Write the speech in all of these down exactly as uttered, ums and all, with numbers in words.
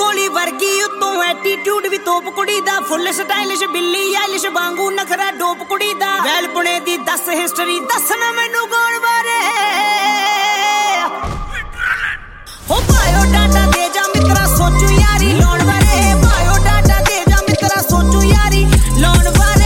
गोली वर्गी उतों एटीट्यूड भी तोप कुड़ी दा फुल स्टाइलिश बिल्ली आइलिश वांगू नखरा डोप कुड़ी दा वैल पुणे दी दस हिस्टरी दसना मैनू कौन बारे हो बायो डाटा दे जा मित्रा सोचू यारी लौण बारे बायो डाटा दे जा मित्रा सोचू यारी लौण बारे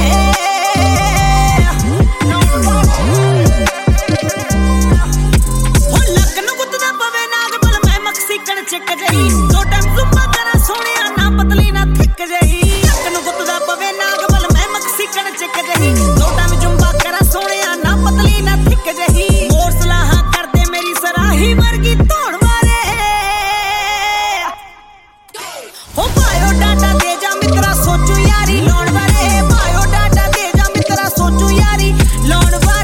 हो लकन गुत्तदा पवे नाग बल मैं मक्सी कण चिक जही दो टाइम जुम्मा करा सोहणिया ना पतली ना थिक जही लकन गुत्तदा पवे नाग बल मैं मक्सी कण चिक जही दो टाइम जुम्मा करा सोहणिया ना पतली ना थिक जही मोर सलाहां कर दे मेरी सराही वर्गी तोड़ वाले हो बायो डाटा दे जा मित्रा सोचू यारी लौण वाले बायो डाटा दे जा मित्रा सोचू यारी लौण वाले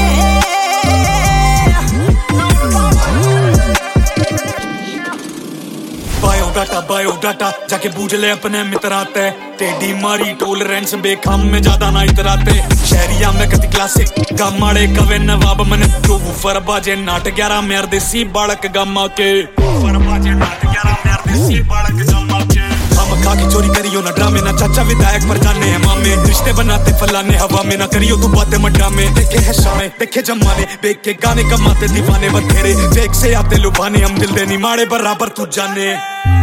बायो डाटा बायो डाटा जाके पूछ ले अपने मित्रा ते टेडी मारी टॉलरेंस बेखम में ज्यादा ना इतराते शहरिया में कति क्लासिक गामाड़े कवे नवाब मने जो वूफर बाजे नाट ग्यारह मेर देसी बालक गामा के वूफर बाजे नाट ग्यारह मेर देसी बालक गामा के हम खा की चोरी करियो ना ड्रामे ना चाचा विधायक पर जाने हैं मामे रिश्ते बनाते फलाने हवा में ना करियो तू बातें मड्डा में देखे है शामे देखे जमाने बेक के गाने कमाते दीवाने बथेरे फेक से आते लुभाने हम दिल दे नी माड़े बराबर तू जाने